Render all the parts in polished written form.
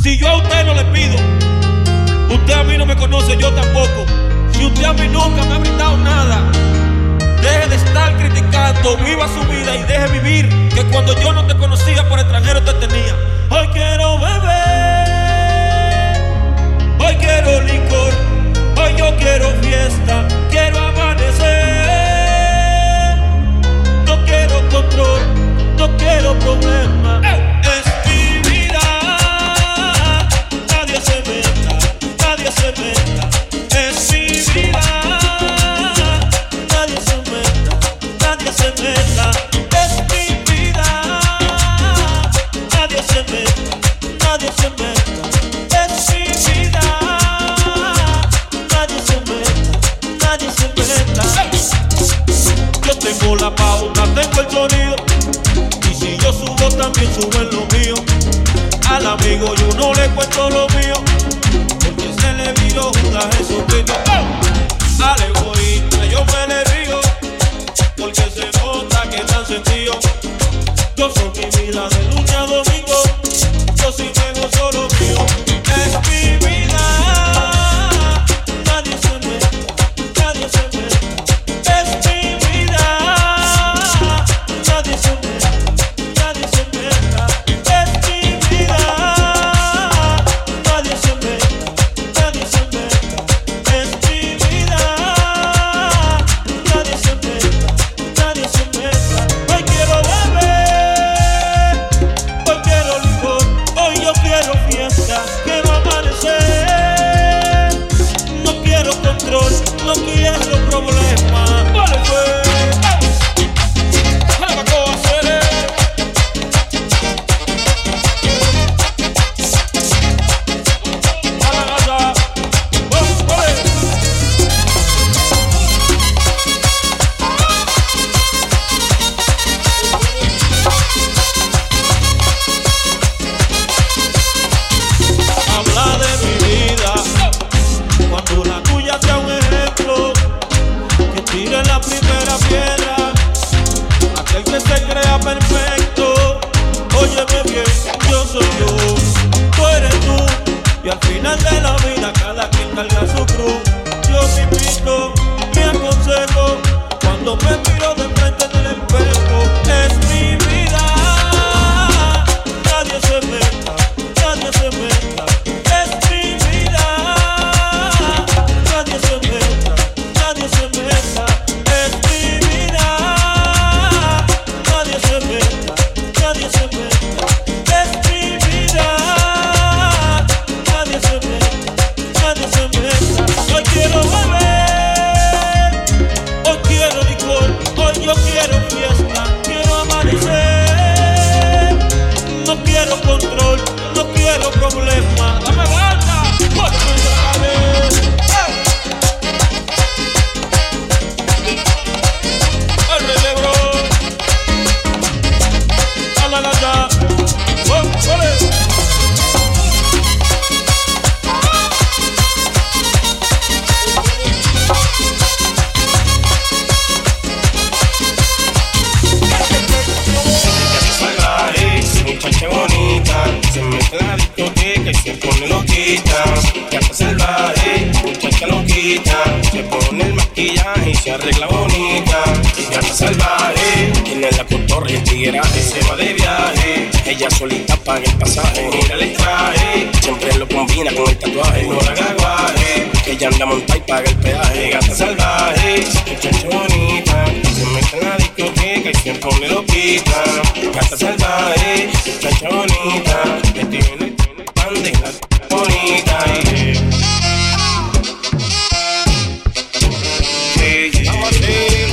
Si yo a usted no le pido, usted a mí no me conoce, yo tampoco. Si usted a mí nunca me ha brindado nada, deje de estar criticando, viva su vida y deje vivir, que cuando yo no te conocía por extranjero te tenía. Hoy quiero beber, hoy quiero licor, hoy yo quiero fiesta, quiero amanecer. No quiero control, no quiero problema. Es mi vida, nadie se meta, nadie se meta. Es mi vida, nadie se meta, nadie se meta. Es mi vida, nadie se meta, nadie se meta. Es mi vida, nadie se meta, nadie se meta. Yo tengo la pauta, tengo el sonido, y si yo subo también suben lo mío. Al amigo yo no le cuento lo mío, porque se le viró Judas Jesucristo. Al egoísta yo me le río, porque se nota que tan sencillo. Yo soy mi vida de lunes a domingo, yo sí me gozo lo mío. Es mi vida, nadie se meta, nadie se meta. Es mi vida, nadie se meta, nadie se meta. Es mi vida, nadie se meta, nadie se meta. Es mi vida, nadie se meta, nadie se meta. Hoy quiero beber, hoy quiero licor, hoy yo quiero fiesta, quiero amanecer. No quiero control, no quiero problema. Vale, pues. Habla de mi vida, cuando la tuya sea un ejemplo, que tire la primera piedra, aquel que se crea perfecto. Óyeme bien, yo soy yo, tú eres tú, y al final de la vida cada quien carga su cruz. Yo te invito, me aconsejo, cuando me miro de frente en el espejo. Es mi vida, nadie se meta, nadie se meta. Es mi vida, nadie se meta, nadie se meta. Es mi vida, nadie se meta, nadie se meta. Es mi vida, nadie se meta, nadie se meta. Hoy quiero beber, hoy quiero licor, hoy yo quiero fiesta, quiero amanecer. No quiero control, no quiero problema. Dame banda, ponme otra vez. Arrele, bro. La la la. Ole. Muchacha bonita, se mete en la discoteca y se pone loquita. Gata salvaje, muchacha loquita, se pone el maquillaje y se arregla bonita. Gata salvaje, tiene la cotorra y el tigueraje, se va de viaje. Ella solita paga el pasaje, mira el traje, siempre lo combina con el tatuaje. No la haga guaje, que ella anda montada y paga el peaje. Gata salvaje, muchacha bonita, se mete en la discoteca y se pone loquita. Gata salvaje, muchacha bonita, que tiene pan de la bonita. Vamos a hacer.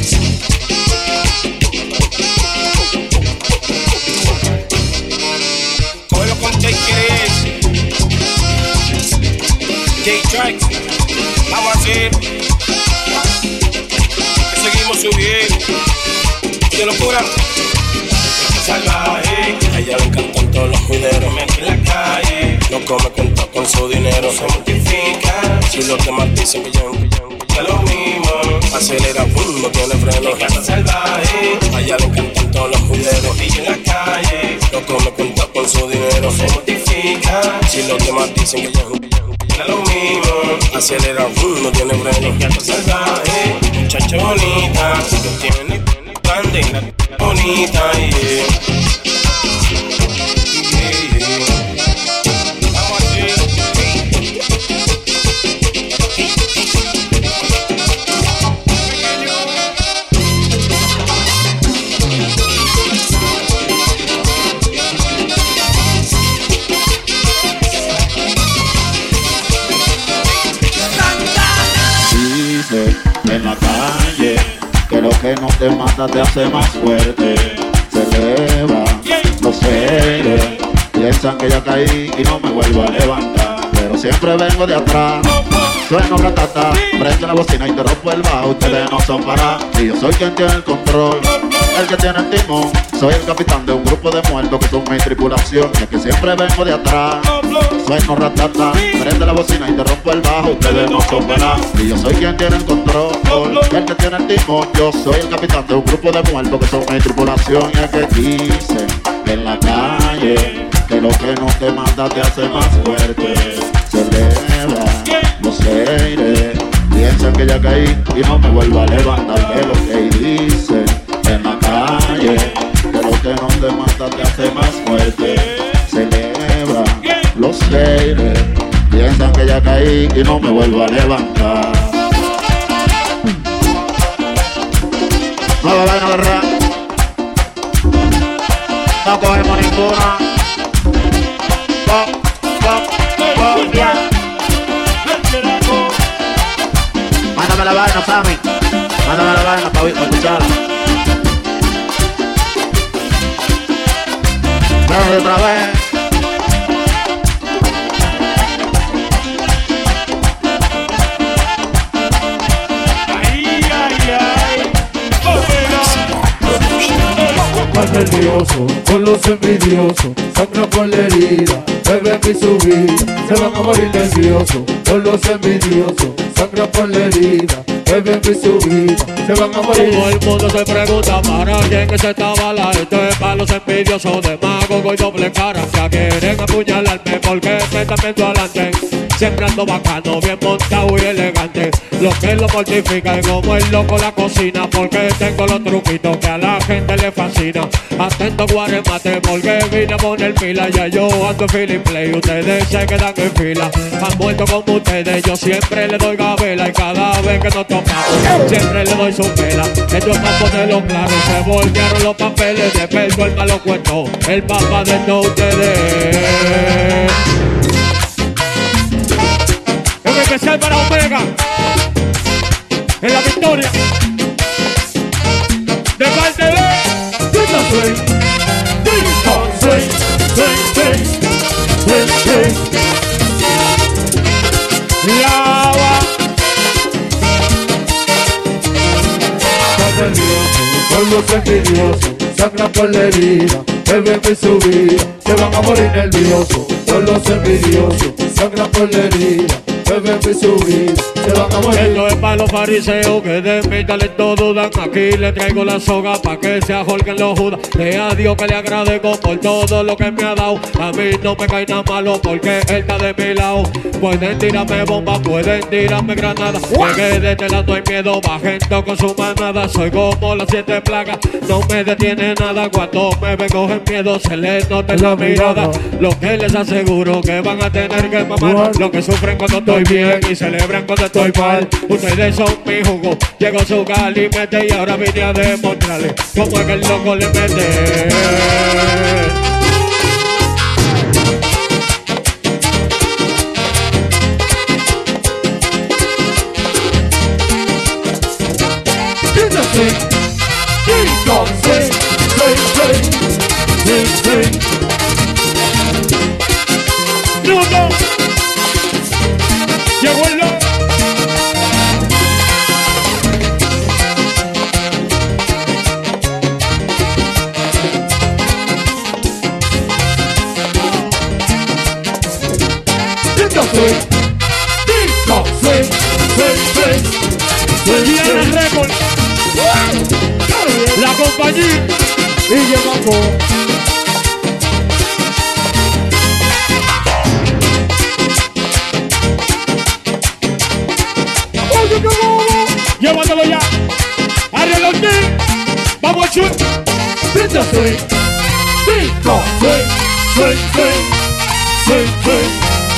Cógelo con J-Kids, J-Tracks. Vamos a hacer. Seguimos subiendo. De locura. Salvaje, a ella le encantan todos los videos. Me en la calle, no come cuenta con su dinero. Se mortifica, si los demás dicen que yo lo mismo. Acelera, no tiene freno. Casa salvaje, a ella le encantan todos los videos. En la calle, no come cuenta con su dinero. Se mortifica, Los demás dicen que ya es lo mismo. Acelera, no tiene freno. Ya está salvaje, muchacha bonita. Que tiene grande, bonita, yeah. En la calle, que lo que no te mata te hace más fuerte. Celebra los seres, piensan que ya caí y no me vuelvo a levantar. Pero siempre vengo de atrás, sueno ratata, prende la bocina y te rompo el bajo. Ustedes no son para, y yo soy quien tiene el control, el que tiene el timón. Soy el capitán de un grupo de muertos que son mi tripulación. Y es que siempre vengo de atrás, sueno ratata, prende la bocina y te rompo el bajo. Ustedes no son para, y yo soy quien tiene el control, el que tiene el timón. Yo soy el capitán de un grupo de muertos que son mi tripulación. Y es que dicen en la calle que lo que no te mata te hace más fuerte. Celebra los aires, piensan que ya caí y no me vuelvo a levantar. Que lo que dicen en la calle, que lo que no te mata te hace más fuerte. Celebra los aires, piensan que ya caí y no me vuelvo a levantar. No lo vayan a agarrar, no cogemos ninguna. Mándame la vaina, Sammy. Mándame la vaina para escucharla. Vamos otra vez. Más nervioso, con los envidiosos, sangra por la herida, beben mi subida, se van a morir nerviosos, con los envidiosos, sangra por la herida, beben mi subida, se van a morir. Todo el mundo se pregunta para quién es esta bala. Esto es para los envidiosos, demagogos y doble cara, que quieren apuñalarme porque me están viendo adelante. Siempre ando bacano, bien montado y elegante. Los que lo mortifican como el loco la cocina, porque tengo los truquitos que a la gente le fascina. Atento guaremate porque vine a poner pila. Ya yo ando feeling play, ustedes se quedan en fila. Han muerto como ustedes, yo siempre le doy gabela. Y cada vez que nos topamos, siempre le doy su vela. Esto es para ponerlo claro, se voltearon los papeles. De perco el malo cuento, el papá de todos ustedes. Un especial para Omega en la victoria de parte de Lava. Con los envidiosos, sangra por la herida, beben mi subida, se van a morir nerviosos. Con los envidiosos, sangra por la herida, beben mi subida, se van a morir. Esto es para los fariseos que de mi talento dudan. Aquí le traigo la soga pa' que se ajolquen los judas. Le a Dios que le agradezco por todo lo que me ha dado. A mí no me cae nada malo porque él está de mi lado. Pueden tirarme bombas, pueden tirarme granadas, porque de este lado no hay miedo, bajando con su manada. Soy como las 7 plagas, no me detiene nada. Cuando me ven cogen miedo, se les nota en la mirada. Lo que les aseguro que van a tener que mamar. Lo que sufren cuando estoy bien y celebran cuando estoy mal. Ustedes son mi jugo, llegó su galimete y ahora vine a demostrarle cómo es que el loco le mete. ¡Nudo! ¡Llegó el loco! Diana Record, la compañía Y llevamos Vamos a swing. Pinta swing, cinco, swing, swing, swing, swing, swing.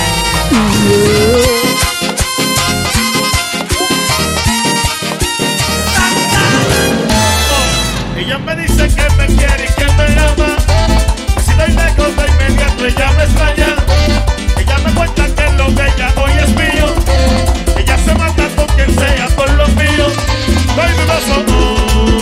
Ella me dice que me quiere y que me ama. Si doy lejos de inmediato ella me extraña. Ella me cuenta que lo de ella hoy es mío. Ella se mata con quien sea por lo mío. Doy mi beso.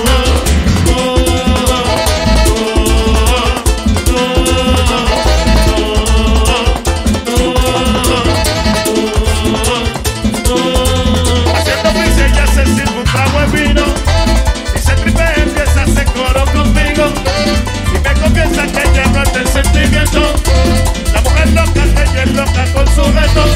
Haciendo prisa ella se sirve un trago de vino. Y se tripea, empieza a hacer coro conmigo. Y me confiesa que ella no es el sentimiento. La mujer loca, ella es loca con su reto.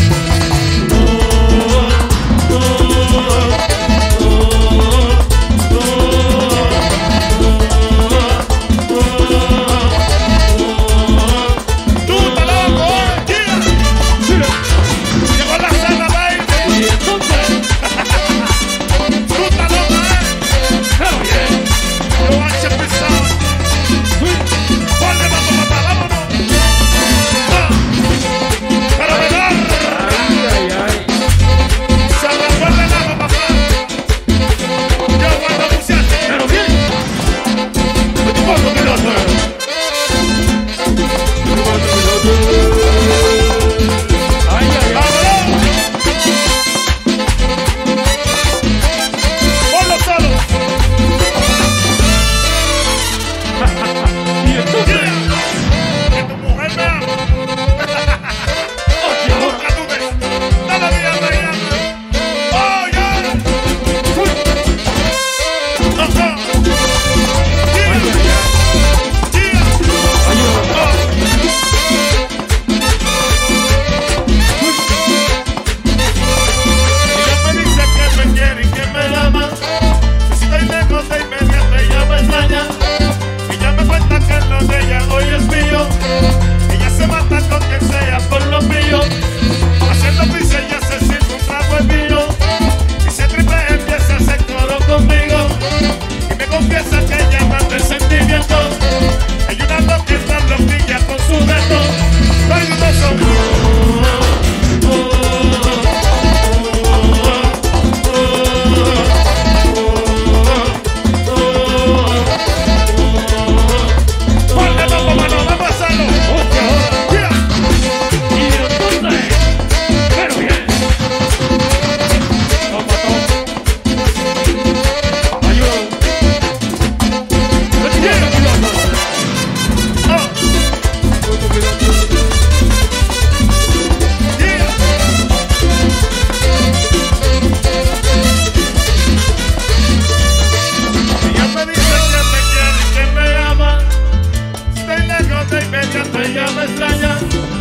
Ella me extraña,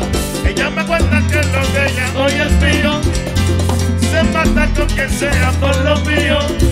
ella me cuenta que lo de ella hoy es mío. Se mata con quien sea por lo mío.